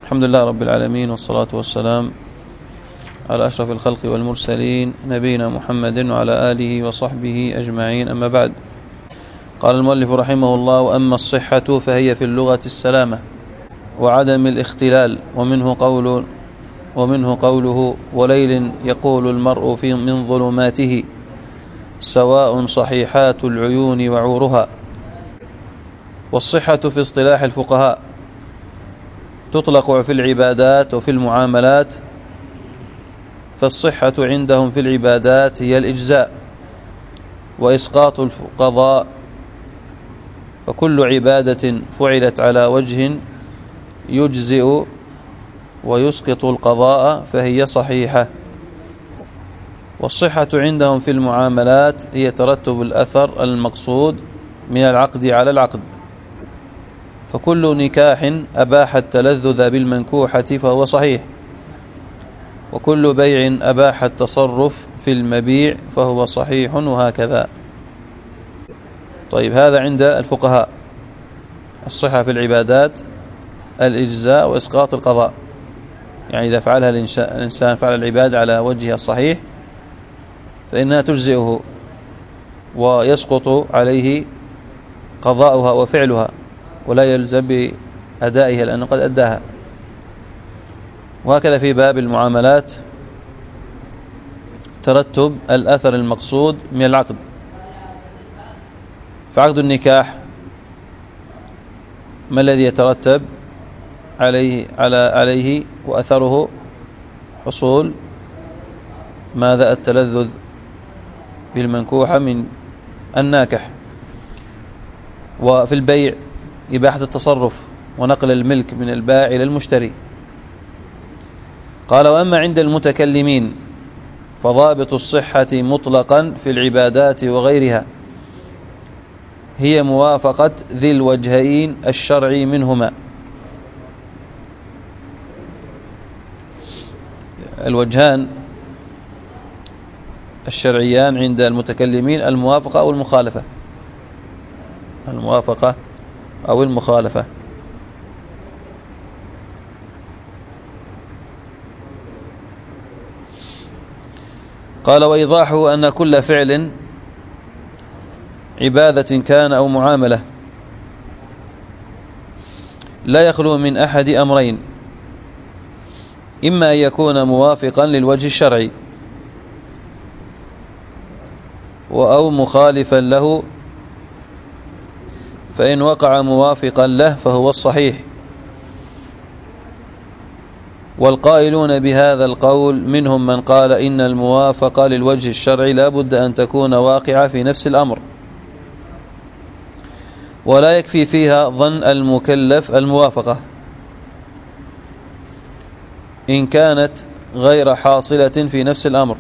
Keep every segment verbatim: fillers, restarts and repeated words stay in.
الحمد لله رب العالمين، والصلاة والسلام على أشرف الخلق والمرسلين نبينا محمد وعلى آله وصحبه أجمعين، أما بعد. قال المؤلف رحمه الله: وأما الصحة فهي في اللغة السلامة وعدم الاختلال، ومنه قول ومنه قوله: وليل يقول المرء في من ظلماته سواء صحيحات العيون وعورها. والصحة في اصطلاح الفقهاء تطلق في العبادات وفي المعاملات، فالصحة عندهم في العبادات هي الإجزاء وإسقاط القضاء، فكل عبادة فعلت على وجه يجزئ ويسقط القضاء فهي صحيحة. والصحة عندهم في المعاملات هي ترتب الأثر المقصود من العقد على العقد، فكل نكاح أباح التلذذ بالمنكوحة فهو صحيح، وكل بيع أباح التصرف في المبيع فهو صحيح، وهكذا. طيب، هذا عند الفقهاء. الصحة في العبادات الإجزاء وإسقاط القضاء، يعني إذا فعلها الإنسان فعل العبادة على وجهها الصحيح فإنها تجزئه ويسقط عليه قضاؤها وفعلها، ولا يلزم بأدائها لأنه قد أداها. وهكذا في باب المعاملات ترتب الأثر المقصود من العقد، فعقد النكاح ما الذي يترتب عليه على عليه وأثره؟ حصول ماذا؟ التلذذ بالمنكوحة من الناكح. وفي البيع إباحة التصرف ونقل الملك من البائع إلى المشتري. قال: وأما عند المتكلمين فضابط الصحة مطلقا في العبادات وغيرها هي موافقة ذي الوجهين الشرعي منهما. الوجهان الشرعيان عند المتكلمين الموافقة أو المخالفة، الموافقة أو المخالفة. قال: وإيضاحه أن كل فعل عبادة كان أو معاملة لا يخلو من أحد أمرين: إما أن يكون موافقا للوجه الشرعي أو مخالفا له، فإن وقع موافقا له فهو الصحيح. والقائلون بهذا القول منهم من قال إن الموافقة للوجه الشرعي لا بد أن تكون واقعة في نفس الأمر، ولا يكفي فيها ظن المكلف الموافقة إن كانت غير حاصلة في نفس الأمر.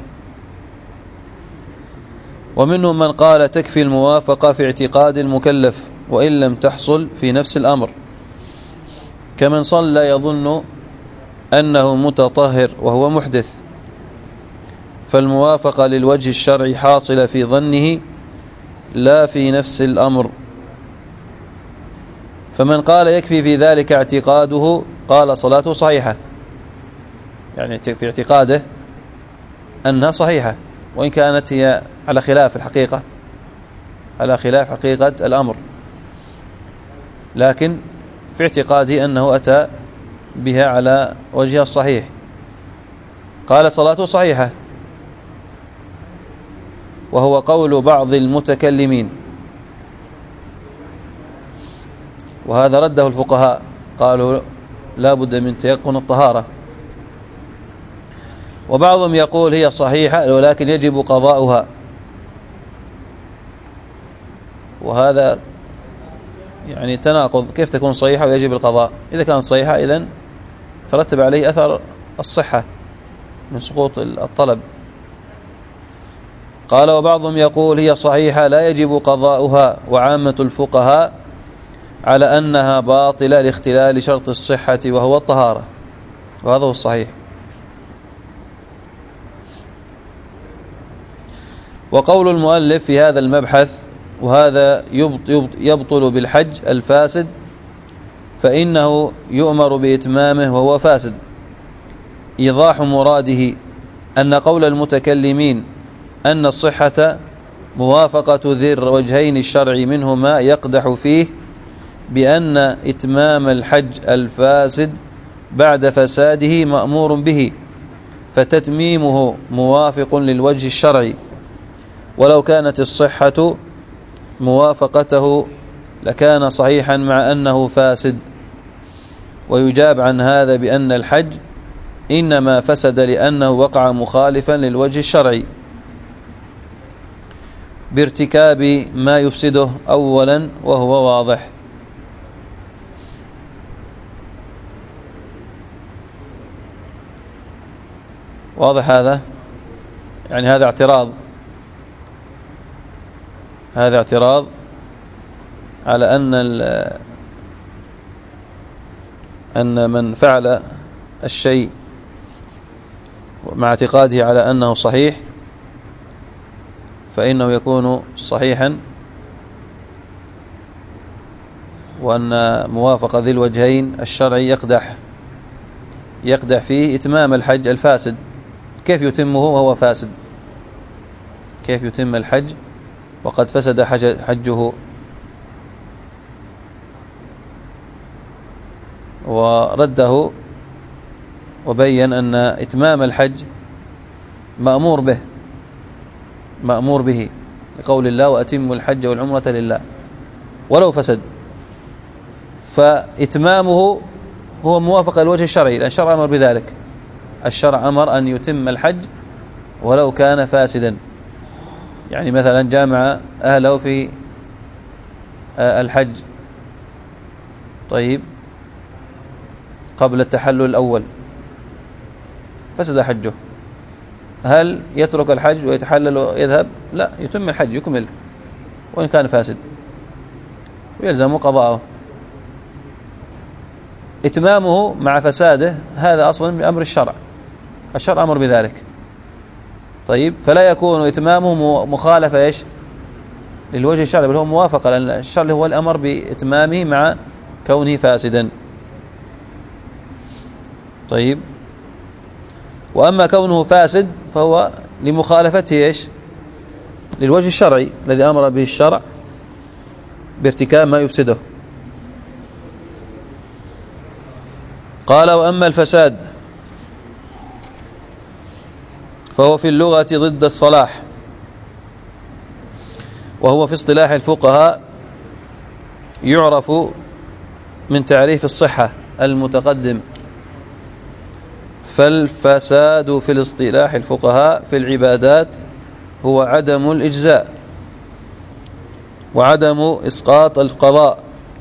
ومنهم من قال تكفي الموافقة في اعتقاد المكلف وإن لم تحصل في نفس الأمر، كمن صلى يظن أنه متطهر وهو محدث، فالموافقة للوجه الشرعي حاصلة في ظنه لا في نفس الأمر. فمن قال يكفي في ذلك اعتقاده قال صلاته صحيحة، يعني في اعتقاده أنها صحيحة وإن كانت هي على خلاف الحقيقة، على خلاف حقيقة الأمر، لكن في اعتقاده أنه أتى بها على وجهها الصحيح، قال صلاته صحيحة. وهو قول بعض المتكلمين، وهذا رده الفقهاء، قالوا لا بد من تيقن الطهارة. وبعضهم يقول هي صحيحة ولكن يجب قضاؤها، وهذا يعني تناقض. كيف تكون صحيحة ويجب القضاء؟ إذا كانت صحيحة إذن ترتب عليه أثر الصحة من سقوط الطلب. قال: وبعضهم يقول هي صحيحة لا يجب قضاؤها، وعامة الفقهاء على أنها باطلة لاختلال شرط الصحة وهو الطهارة، وهذا هو الصحيح. وقول المؤلف في هذا المبحث: وهذا يبطل بالحج الفاسد فإنه يؤمر بإتمامه وهو فاسد. إيضاح مراده أن قول المتكلمين أن الصحة موافقة ذي الوجهين الشرعي منهما يقدح فيه بأن إتمام الحج الفاسد بعد فساده مأمور به، فتتميمه موافق للوجه الشرعي، ولو كانت الصحة موافقته لكان صحيحا مع أنه فاسد. ويجاب عن هذا بأن الحج إنما فسد لأنه وقع مخالفا للوجه الشرعي بارتكاب ما يفسده أولا وهو واضح. واضح هذا؟ يعني هذا اعتراض هذا اعتراض على أن أن من فعل الشيء مع اعتقاده على أنه صحيح فإنه يكون صحيحا، وأن موافقة ذي الوجهين الشرعي يقدح يقدح فيه إتمام الحج الفاسد. كيف يتمه وهو فاسد؟ كيف يتم الحج وقد فسد حجه؟ ورده وبين أن إتمام الحج مأمور به مأمور به لقول الله وأتموا الحج والعمرة لله ولو فسد، فإتمامه هو موافقة للوجه الشرعي لأن الشرع أمر بذلك. الشرع أمر أن يتم الحج ولو كان فاسدا. يعني مثلا جامع أهله في الحج طيب قبل التحلل الأول فسد حجه، هل يترك الحج ويتحلل ويذهب؟ لا، يتم الحج يكمل وإن كان فاسد ويلزم قضاءه. إتمامه مع فساده هذا أصلا بأمر الشرع، الشرع أمر بذلك. طيب فلا يكون إتمامه مخالفة إيش للوجه الشرعي، بل هو موافقة، لأن الشرع هو الأمر بإتمامه مع كونه فاسدا. طيب وأما كونه فاسد فهو لمخالفته إيش للوجه الشرعي الذي أمر به الشرع بارتكاب ما يفسده. قال وأما الفساد فهو في اللغة ضد الصلاح، وهو في اصطلاح الفقهاء يعرف من تعريف الصحة المتقدم. فالفساد في الاصطلاح الفقهاء في العبادات هو عدم الإجزاء وعدم إسقاط القضاء،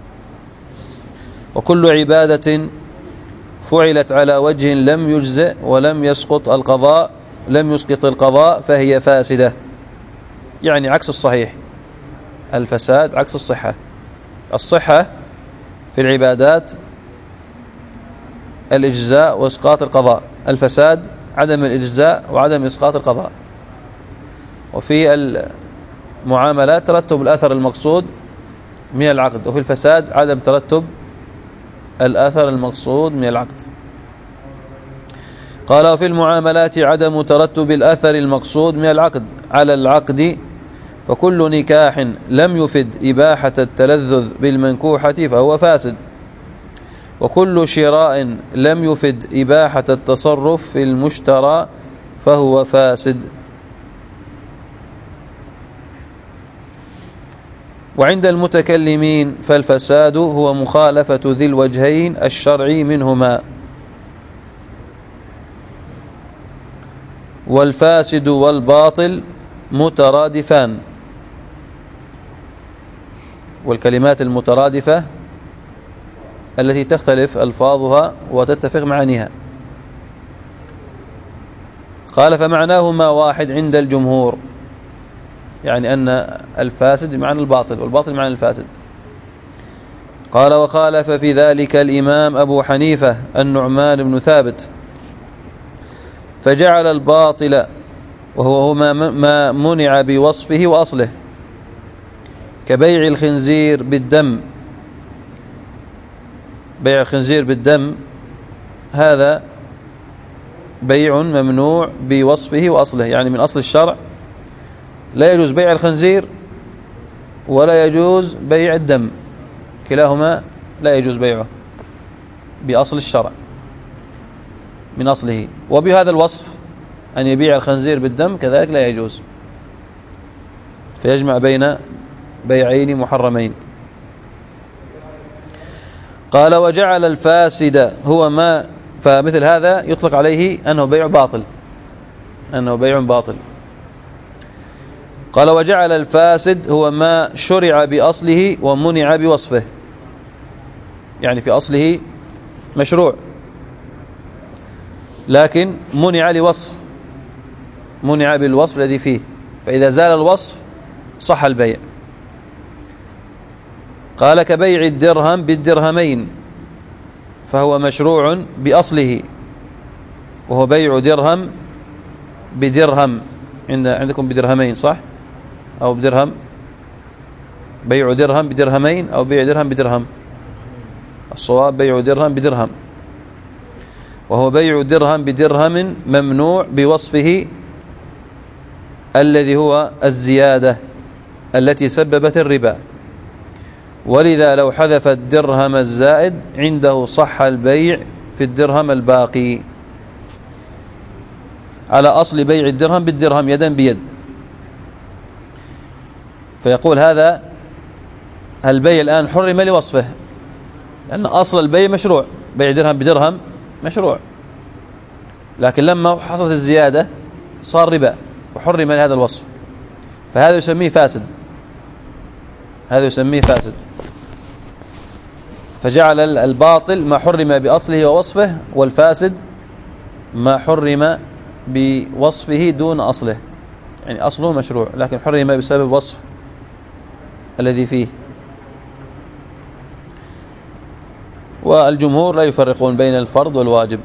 وكل عبادة فعلت على وجه لم يجزئ ولم يسقط القضاء لم يسقط القضاء فهي فاسدة. يعني عكس الصحيح، الفساد عكس الصحة. الصحة في العبادات الإجزاء وإسقاط القضاء، الفساد عدم الإجزاء وعدم إسقاط القضاء. وفي المعاملات ترتب الأثر المقصود من العقد، وفي الفساد عدم ترتب الأثر المقصود من العقد. قال وفي المعاملات عدم ترتب الأثر المقصود من العقد على العقد، فكل نكاح لم يفد إباحة التلذذ بالمنكوحة فهو فاسد، وكل شراء لم يفد إباحة التصرف في المشترى فهو فاسد. وعند المتكلمين فالفساد هو مخالفة ذي الوجهين الشرعي منهما، والفاسد والباطل مترادفان. والكلمات المترادفة التي تختلف ألفاظها وتتفق معانيها. قال فمعناهما واحد عند الجمهور، يعني أن الفاسد بمعنى الباطل والباطل بمعنى الفاسد. قال وخالف في ذلك الإمام أبو حنيفة النعمان بن ثابت، فجعل الباطل وهو ما منع بوصفه وأصله كبيع الخنزير بالدم بيع الخنزير بالدم هذا بيع ممنوع بوصفه وأصله، يعني من أصل الشرع لا يجوز بيع الخنزير ولا يجوز بيع الدم، كلاهما لا يجوز بيعه بأصل الشرع من أصله. وبهذا الوصف أن يبيع الخنزير بالدم كذلك لا يجوز، فيجمع بين بيعين محرمين. قال وجعل الفاسد هو ما، فمثل هذا يطلق عليه أنه بيع باطل، أنه بيع باطل. قال وجعل الفاسد هو ما شرع بأصله ومنع بوصفه، يعني في أصله مشروع لكن منع لوصف، منع بالوصف الذي فيه، فإذا زال الوصف صح البيع. قال كبيع الدرهم بالدرهمين فهو مشروع بأصله وهو بيع درهم بدرهم، عند عندكم بدرهمين صح؟ أو بدرهم، بيع درهم بدرهمين أو بيع درهم بدرهم، الصواب بيع درهم بدرهم، وهو بيع درهم بدرهم ممنوع بوصفه الذي هو الزيادة التي سببت الربا، ولذا لو حذف الدرهم الزائد عنده صح البيع في الدرهم الباقي على أصل بيع الدرهم بالدرهم يدا بيد. فيقول هذا البيع الآن حرم لوصفه، لأن أصل البيع مشروع، بيع درهم بدرهم مشروع، لكن لما حصلت الزيادة صار ربا فحرم لهذا الوصف، فهذا يسميه فاسد، هذا يسميه فاسد. فجعل الباطل ما حرم بأصله ووصفه، والفاسد ما حرم بوصفه دون أصله، يعني أصله مشروع لكن حرم بسبب وصف الذي فيه. والجمهور لا يفرقون بين الفرض والواجب،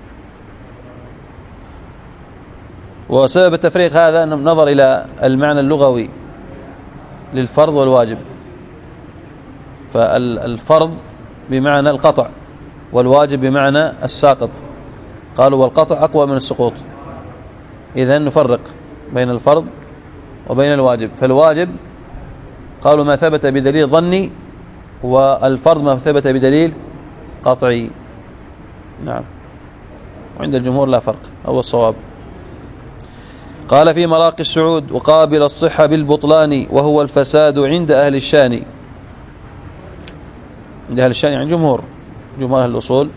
وسبب التفريق هذا نظر إلى المعنى اللغوي للفرض والواجب، فالفرض بمعنى القطع والواجب بمعنى الساقط، قالوا والقطع أقوى من السقوط، إذن نفرق بين الفرض وبين الواجب. فالواجب قالوا ما ثبت بدليل ظني، والفرض ما ثبت بدليل قطعي. نعم، وعند الجمهور لا فرق، هو الصواب. قال في مراقي السعود وقابل الصحة بالبطلان وهو الفساد عند أهل الشان، عند أهل الشان يعني جمهور جمهور أهل الأصول،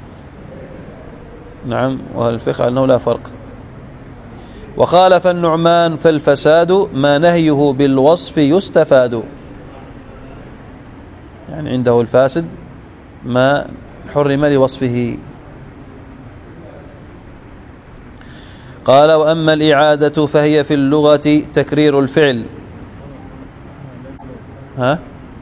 نعم، وأهل الفقه أنه لا فرق. وخالف النعمان فالفساد ما نهيه بالوصف يستفاد، يعني عنده الفاسد ما حرم لوصفه. قال وأما الإعادة فهي في اللغة تكرير الفعل. ها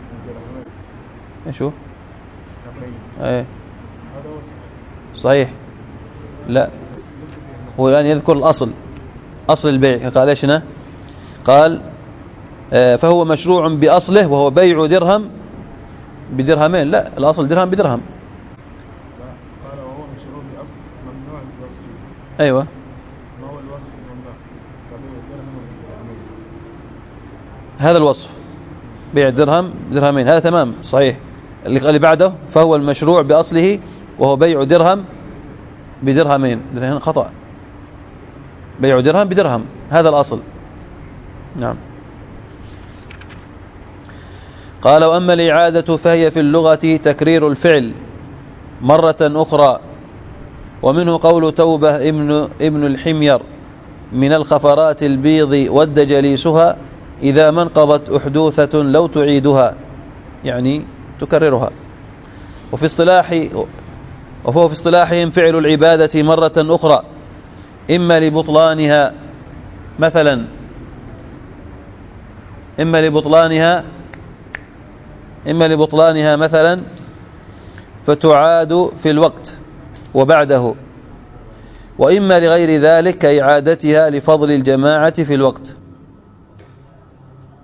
ايشو ايه صحيح، لا هو الآن يذكر الأصل، أصل البيع. قال ايش هنا؟ قال آه فهو مشروع بأصله وهو بيع درهم بدرهمين، لا الأصل درهم بدرهم. قال وهو مشروع بأصل ممنوع بوصفه. أيوة، ما هو الوصف الممنوع؟ بيع الدرهم بدرهمين، هذا الوصف بيع درهم بدرهمين، هذا تمام صحيح. اللي بعده فهو المشروع بأصله وهو بيع درهم بدرهمين، هنا خطأ، بيع درهم بدرهم هذا الأصل. نعم. قال وأما الإعادة فهي في اللغة تكرير الفعل مرة أخرى، ومنه قول توبة ابن, ابن الحمير من الخفرات البيض ود جليسها إذا ما انقضت أحدوثة لو تعيدها، يعني تكررها. وفي اصطلاح وفهو في اصطلاحهم فعل العبادة مرة أخرى إما لبطلانها مثلا إما لبطلانها إما لبطلانها مثلا فتعاد في الوقت وبعده، وإما لغير ذلك كإعادتها لفضل الجماعة في الوقت.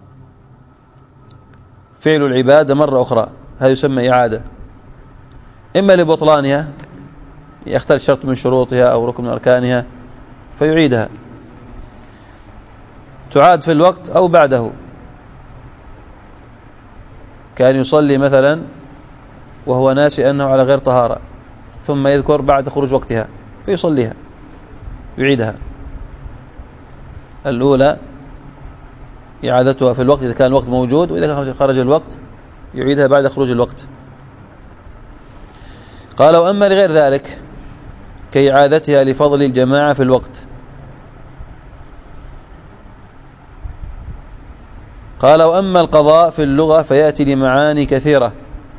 فعل العبادة مرة أخرى هذا يسمى إعادة، إما لبطلانها، يختل شرط من شروطها أو ركن من أركانها فيعيدها، تعاد في الوقت أو بعده، كان يصلي مثلا وهو ناسي أنه على غير طهارة ثم يذكر بعد خروج وقتها فيصليها يعيدها. الأولى إعادتها في الوقت إذا كان الوقت موجود، وإذا خرج الوقت يعيدها بعد خروج الوقت. قال وأما لغير ذلك كإعادتها لفضل الجماعة في الوقت. قال وأما القضاء في اللغة فيأتي لمعاني كثيرة،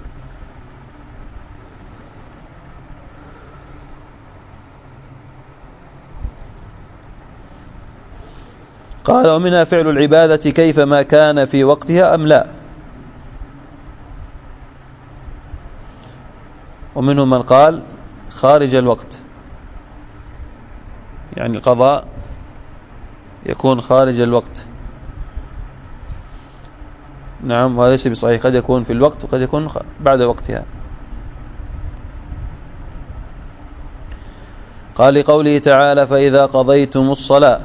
قال ومنها فعل العبادة كيفما كان في وقتها أم لا، ومنهم من قال خارج الوقت، يعني القضاء يكون خارج الوقت. نعم، وهذا ليس بصحيح، قد يكون في الوقت وقد يكون بعد وقتها. قال لقوله تعالى فإذا قضيتم الصلاة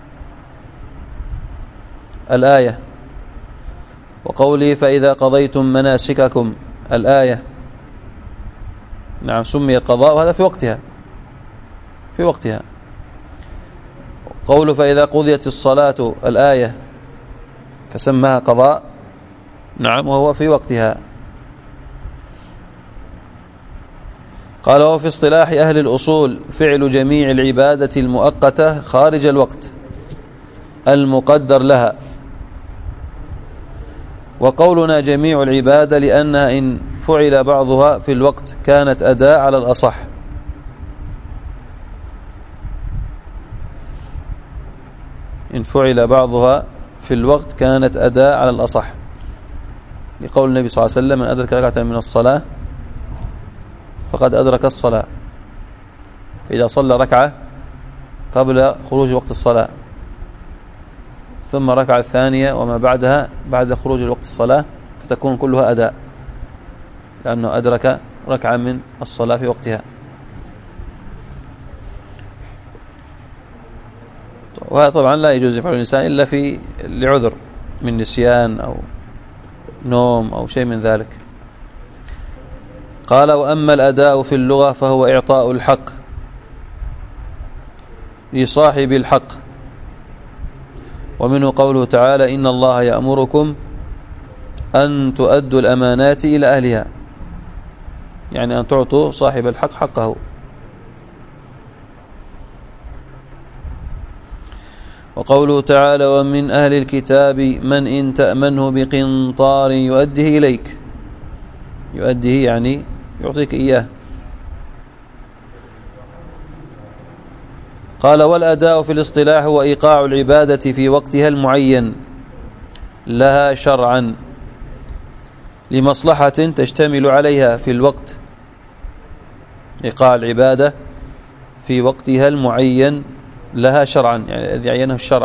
الآية، وقوله فإذا قضيتم مناسككم الآية. نعم، سميت قضاء وهذا في وقتها في وقتها. قوله فإذا قضيت الصلاة الآية فسماها قضاء، نعم، وهو في وقتها. قال وفي اصطلاح أهل الأصول فعل جميع العبادة المؤقتة خارج الوقت المقدر لها، وقولنا جميع العبادة لأنها إن فعل بعضها في الوقت كانت أداء على الأصح، إن فعل بعضها في الوقت كانت أداء على الأصح، لقول النبي صلى الله عليه وسلم من أدرك ركعة من الصلاة فقد أدرك الصلاة. فإذا صلى ركعة قبل خروج وقت الصلاة ثم ركعة الثانية وما بعدها بعد خروج وقت الصلاة فتكون كلها أداء، لأنه أدرك ركعة من الصلاة في وقتها. وهذا طبعا لا يجوز يفعل الإنسان إلا في لعذر من نسيان أو نوم أو شيء من ذلك. قال وأما الأداء في اللغة فهو إعطاء الحق لصاحب الحق، ومنه قوله تعالى إن الله يأمركم أن تؤدوا الأمانات إلى أهلها، يعني أن تعطوا صاحب الحق حقه. وقوله تعالى ومن أهل الكتاب من إن تأمنه بقنطار يؤديه إليك، يؤديه يعني يعطيك إياه. قال والأداء في الاصطلاح هو إيقاع العبادة في وقتها المعين لها شرعا لمصلحة تشتمل عليها في الوقت، إيقاع العبادة في وقتها المعين لها شرعا، يعني الذي عينه الشرع.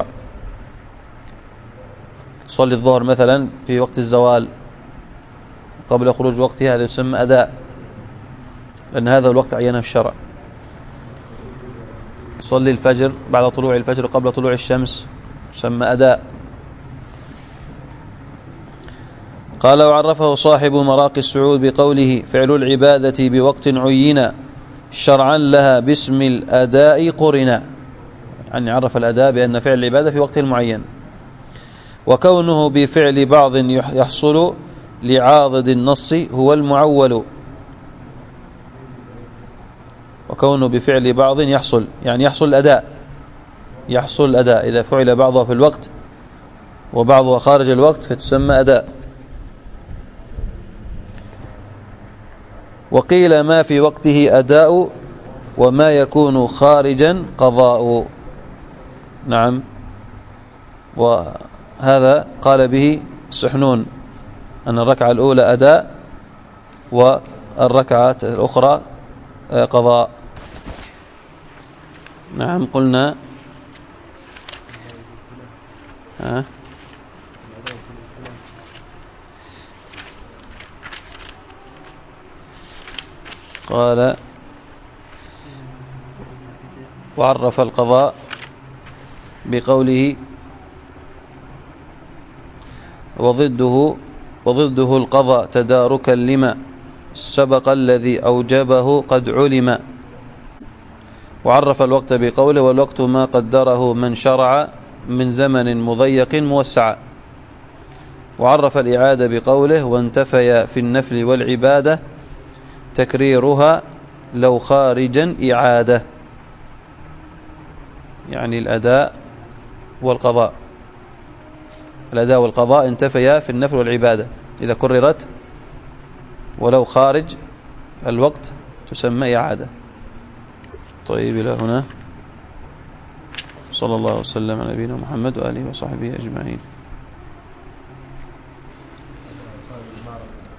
تصلي الظهر مثلا في وقت الزوال قبل خروج وقتها، هذا يسمى أداء، لأن هذا الوقت عينه الشرع. صلي الفجر بعد طلوع الفجر قبل طلوع الشمس يسمى أداء. قال وعرفه صاحب مراقي السعود بقوله فعل العبادة بوقت عين شرعا لها باسم الأداء قرنا، يعني عرف الأداء بأن فعل العبادة في وقت معين، وكونه بفعل بعض يحصل لعاضد النص هو المعول، وكونه بفعل بعض يحصل يعني يحصل الأداء، يحصل الأداء إذا فعل بعضها في الوقت وبعضها خارج الوقت فتسمى أداء. وقيل ما في وقته أداء وما يكون خارجا قضاء. نعم، وهذا قال به سحنون أن الركعة الأولى أداء والركعة الأخرى قضاء. نعم، قلنا ها قال وعرف القضاء بقوله وضده وضده القضاء تداركا لما سبق الذي أوجبه قد علم. وعرف الوقت بقوله والوقت ما قدره من شرع من زمن مضيق موسع. وعرف الإعادة بقوله وانتفيا في النفل والعبادة تكريرها لو خارجا إعادة، يعني الأداء والقضاء. الأداء والقضاء انتفيا في النفل والعبادة إذا كررت، ولو خارج الوقت تسمى إعادة. طيب إلى هنا، صلى الله وسلم على نبينا محمد وآله وصحبه أجمعين.